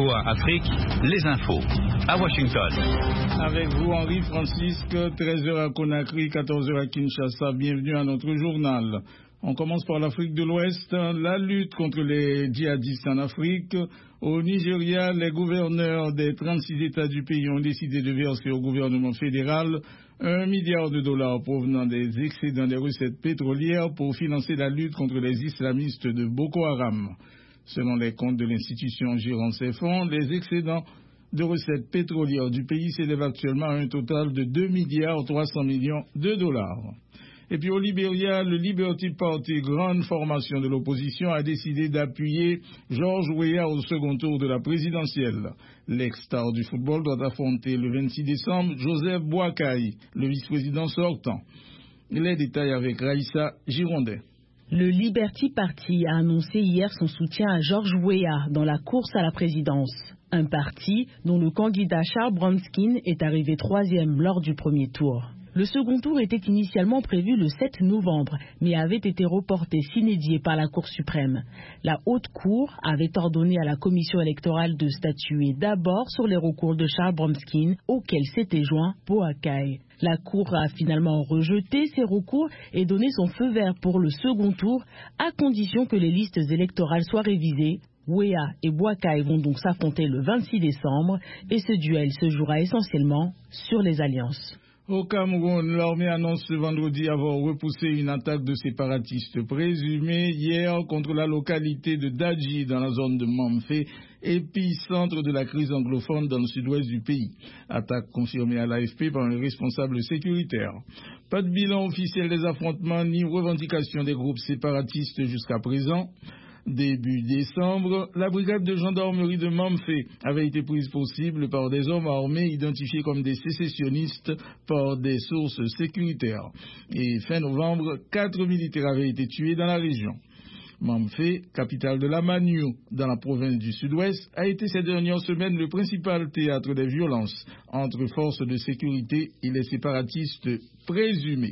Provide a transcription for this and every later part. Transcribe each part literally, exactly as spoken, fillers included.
V O A Afrique, les infos. À Washington. Avec vous, Henri Francisque, treize heures à Conakry, quatorze heures à Kinshasa. Bienvenue à notre journal. On commence par l'Afrique de l'Ouest. La lutte contre les djihadistes en Afrique. Au Nigeria, les gouverneurs des trente-six États du pays ont décidé de verser au gouvernement fédéral un milliard de dollars provenant des excédents des recettes pétrolières pour financer la lutte contre les islamistes de Boko Haram. Selon les comptes de l'institution gérant ces fonds, les excédents de recettes pétrolières du pays s'élèvent actuellement à un total de deux milliards trois cents millions de dollars. Et puis au Libéria, le Liberty Party, grande formation de l'opposition, a décidé d'appuyer George Weah au second tour de la présidentielle. L'ex-star du football doit affronter le vingt-six décembre Joseph Boakai, le vice-président sortant. Les détails avec Raïssa Girondet. Le Liberty Party a annoncé hier son soutien à George Weah dans la course à la présidence. Un parti dont le candidat Charles Branskin est arrivé troisième lors du premier tour. Le second tour était initialement prévu le sept novembre, mais avait été reporté sine die par la Cour suprême. La Haute Cour avait ordonné à la commission électorale de statuer d'abord sur les recours de Charles Branskin, auquel s'était joint Boakai. La Cour a finalement rejeté ces recours et donné son feu vert pour le second tour, à condition que les listes électorales soient révisées. Weah et Boakai vont donc s'affronter le vingt-six décembre et ce duel se jouera essentiellement sur les alliances. Au Cameroun, l'armée annonce ce vendredi avoir repoussé une attaque de séparatistes présumés hier contre la localité de Dadji dans la zone de Mamfé, épicentre de la crise anglophone dans le sud-ouest du pays. Attaque confirmée à l'A F P par un responsable sécuritaire. Pas de bilan officiel des affrontements ni revendication des groupes séparatistes jusqu'à présent. Début décembre, la brigade de gendarmerie de Mamfé avait été prise pour cible par des hommes armés identifiés comme des sécessionnistes par des sources sécuritaires. Et fin novembre, quatre militaires avaient été tués dans la région. Mamfé, capitale de la Maniou, dans la province du Sud-Ouest, a été ces dernières semaines le principal théâtre des violences entre forces de sécurité et les séparatistes présumés.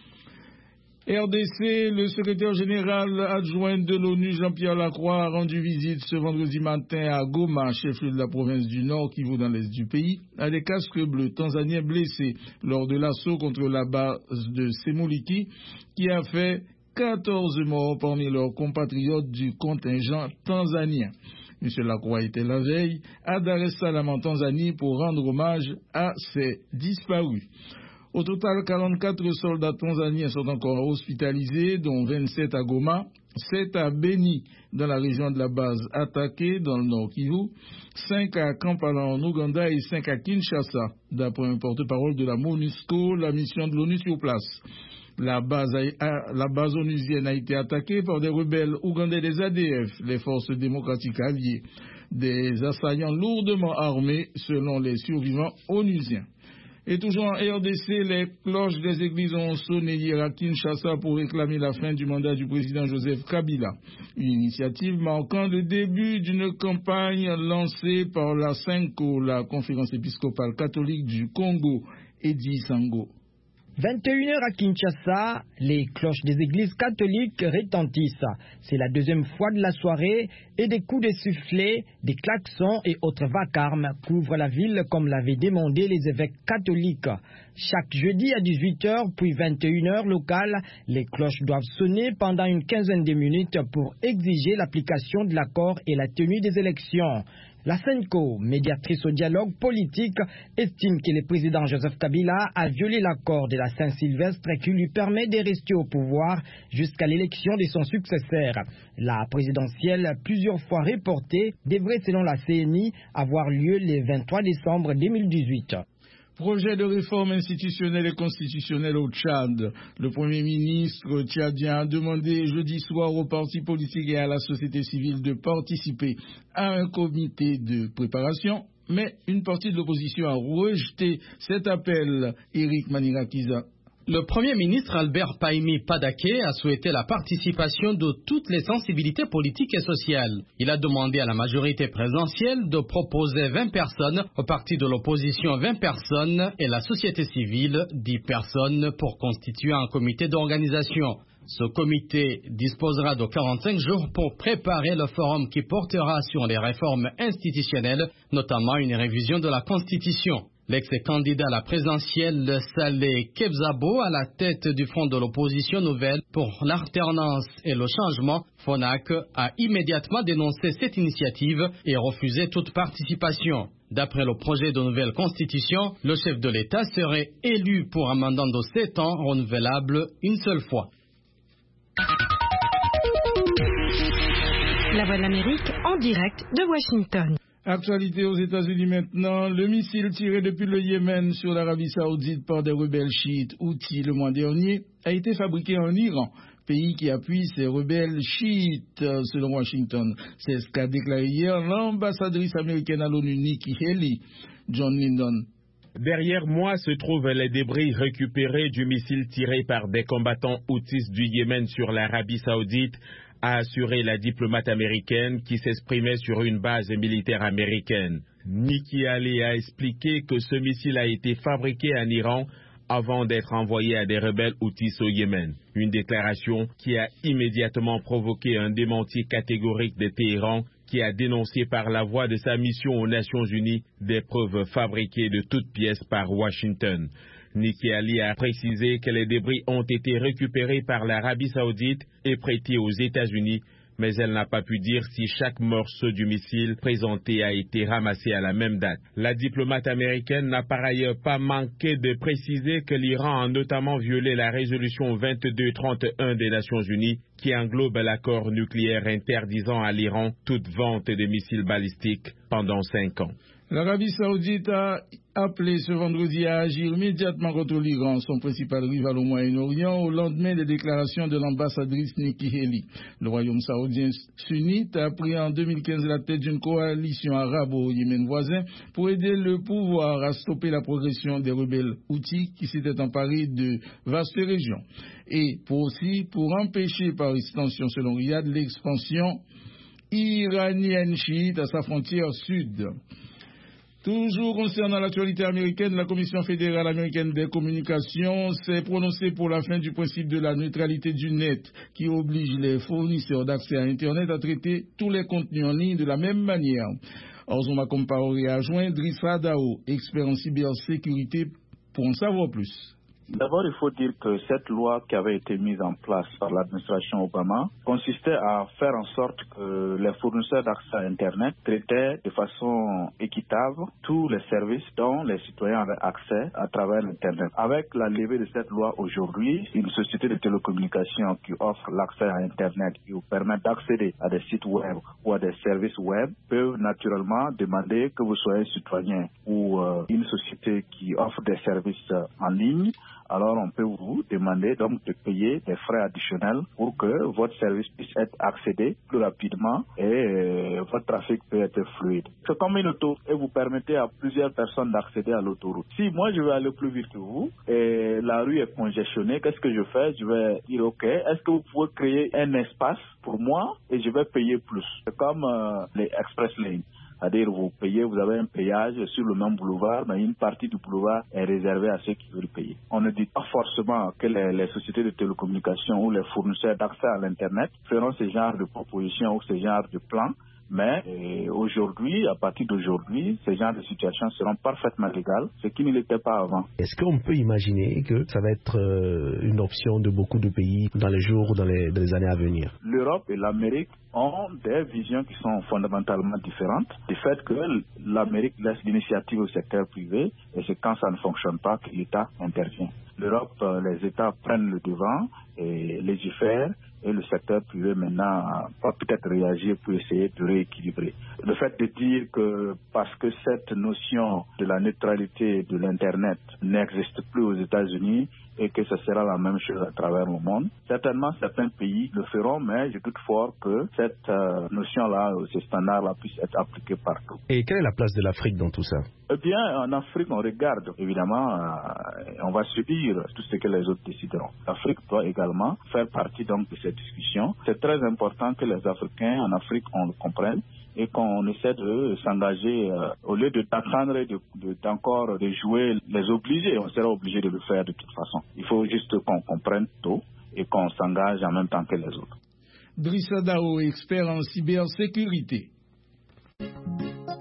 R D C, le secrétaire général adjoint de l'ONU, Jean-Pierre Lacroix, a rendu visite ce vendredi matin à Goma, chef-lieu de la province du Nord, Kivu, dans l'est du pays, à des casques bleus tanzaniens blessés lors de l'assaut contre la base de Semuliki, qui a fait quatorze morts parmi leurs compatriotes du contingent tanzanien. M. Lacroix était la veille à Dar es Salaam en Tanzanie pour rendre hommage à ces disparus. Au total, quarante-quatre soldats tanzaniens sont encore hospitalisés, dont vingt-sept à Goma, sept à Beni, dans la région de la base attaquée, dans le nord Kivu, cinq à Kampala en Ouganda et cinq à Kinshasa, d'après un porte-parole de la MONUSCO, la mission de l'ONU sur place. La base, a, la base onusienne a été attaquée par des rebelles ougandais des A D F, les forces démocratiques alliées, des assaillants lourdement armés, selon les survivants onusiens. Et toujours en R D C, les cloches des églises ont sonné hier à Kinshasa pour réclamer la fin du mandat du président Joseph Kabila. Une initiative marquant le début d'une campagne lancée par la CENCO, la conférence épiscopale catholique du Congo, Edi Sango. vingt et une heures à Kinshasa, les cloches des églises catholiques retentissent. C'est la deuxième fois de la soirée et des coups de sifflet, des klaxons et autres vacarmes couvrent la ville comme l'avaient demandé les évêques catholiques. Chaque jeudi à dix-huit heures puis vingt et une heures locales, les cloches doivent sonner pendant une quinzaine de minutes pour exiger l'application de l'accord et la tenue des élections. La CENCO, médiatrice au dialogue politique, estime que le président Joseph Kabila a violé l'accord de la Saint-Sylvestre qui lui permet de rester au pouvoir jusqu'à l'élection de son successeur. La présidentielle, plusieurs fois reportée, devrait selon la C N I avoir lieu le vingt-trois décembre deux mille dix-huit. Projet de réforme institutionnelle et constitutionnelle au Tchad. Le Premier ministre tchadien a demandé jeudi soir aux partis politiques et à la société civile de participer à un comité de préparation, mais une partie de l'opposition a rejeté cet appel. Éric Manirakiza. Le Premier ministre Albert Paimi Padaké a souhaité la participation de toutes les sensibilités politiques et sociales. Il a demandé à la majorité présidentielle de proposer vingt personnes, au parti de l'opposition vingt personnes et la société civile dix personnes pour constituer un comité d'organisation. Ce comité disposera de quarante-cinq jours pour préparer le forum qui portera sur les réformes institutionnelles, notamment une révision de la Constitution. L'ex-candidat à la présidentielle Saleh Kebzabo, à la tête du Front de l'opposition nouvelle pour l'alternance et le changement, FONAC, a immédiatement dénoncé cette initiative et refusé toute participation. D'après le projet de nouvelle constitution, le chef de l'État serait élu pour un mandat de sept ans renouvelable une seule fois. La Voix de l'Amérique en direct de Washington. Actualité aux États-Unis maintenant. Le missile tiré depuis le Yémen sur l'Arabie Saoudite par des rebelles chiites Houthis le mois dernier a été fabriqué en Iran, pays qui appuie ces rebelles chiites, selon Washington. C'est ce qu'a déclaré hier l'ambassadrice américaine à l'ONU, Nikki Haley. John Lyndon. Derrière moi se trouvent les débris récupérés du missile tiré par des combattants houthis du Yémen sur l'Arabie Saoudite, a assuré la diplomate américaine qui s'exprimait sur une base militaire américaine. Nikki Haley a expliqué que ce missile a été fabriqué en Iran avant d'être envoyé à des rebelles houthis au Yémen. Une déclaration qui a immédiatement provoqué un démenti catégorique de Téhéran, qui a dénoncé par la voix de sa mission aux Nations Unies des preuves fabriquées de toutes pièces par Washington. Nikki Haley a précisé que les débris ont été récupérés par l'Arabie Saoudite et prêtés aux États-Unis, mais elle n'a pas pu dire si chaque morceau du missile présenté a été ramassé à la même date. La diplomate américaine n'a par ailleurs pas manqué de préciser que l'Iran a notamment violé la résolution vingt-deux trente et un des Nations Unies qui englobe l'accord nucléaire interdisant à l'Iran toute vente de missiles balistiques pendant cinq ans. L'Arabie Saoudite a appelé ce vendredi à agir immédiatement contre l'Iran, son principal rival au Moyen-Orient, au lendemain des déclarations de l'ambassadrice Nikki Haley. Le royaume saoudien sunnite a pris en deux mille quinze la tête d'une coalition arabe au Yémen voisin pour aider le pouvoir à stopper la progression des rebelles houthis qui s'étaient emparés de vastes régions. Et pour aussi pour empêcher par extension, selon Riyad, l'expansion iranienne chiite à sa frontière sud. Toujours concernant l'actualité américaine, la Commission fédérale américaine des communications s'est prononcée pour la fin du principe de la neutralité du net qui oblige les fournisseurs d'accès à Internet à traiter tous les contenus en ligne de la même manière. Orzoma Compaoré a joint Driss Radao, expert en cybersécurité, pour en savoir plus. D'abord, il faut dire que cette loi qui avait été mise en place par l'administration Obama consistait à faire en sorte que les fournisseurs d'accès à Internet traitaient de façon équitable tous les services dont les citoyens avaient accès à travers Internet. Avec la levée de cette loi aujourd'hui, une société de télécommunications qui offre l'accès à Internet, qui vous permet d'accéder à des sites web ou à des services web, peut naturellement demander que vous soyez citoyen ou euh, une société qui offre des services euh, en ligne. Alors on peut vous demander donc de payer des frais additionnels pour que votre service puisse être accédé plus rapidement et euh, votre trafic peut être fluide. C'est comme une autoroute et vous permettez à plusieurs personnes d'accéder à l'autoroute. Si moi je vais aller plus vite que vous et la rue est congestionnée, qu'est-ce que je fais? Je vais dire ok, est-ce que vous pouvez créer un espace pour moi et je vais payer plus? C'est comme euh, les express lanes. C'est-à-dire vous payez, vous avez un péage sur le même boulevard, mais une partie du boulevard est réservée à ceux qui veulent payer. On ne dit pas forcément que les, les sociétés de télécommunications ou les fournisseurs d'accès à l'Internet feront ce genre de propositions ou ce genre de plans. Mais euh, aujourd'hui, à partir d'aujourd'hui, ces genres de situations seront parfaitement légales, ce qui ne l'était pas avant. Est-ce qu'on peut imaginer que ça va être euh, une option de beaucoup de pays dans les jours ou dans les, dans les années à venir? L'Europe et l'Amérique ont des visions qui sont fondamentalement différentes. Du fait que l'Amérique laisse l'initiative au secteur privé et c'est quand ça ne fonctionne pas que l'État intervient. L'Europe, les États prennent le devant et légifèrent et le secteur privé maintenant va peut-être réagir pour essayer de rééquilibrer. Le fait de dire que parce que cette notion de la neutralité de l'Internet n'existe plus aux États-Unis et que ce sera la même chose à travers le monde, certainement certains pays le feront, mais je doute fort que cette euh, notion-là, ces standards-là puissent être appliqués partout. Et quelle est la place de l'Afrique dans tout ça? Eh bien, en Afrique, on regarde, évidemment, euh, on va subir tout ce que les autres décideront. L'Afrique doit également faire partie donc de cette discussion. C'est très important que les Africains en Afrique, on le comprenne et qu'on essaie de s'engager, euh, au lieu de d'attendre et de, de, d'encore de jouer les obligés, on sera obligé de le faire de toute façon. Il faut juste qu'on comprenne tôt et qu'on s'engage en même temps que les autres. Drissa Dao, expert en cybersécurité.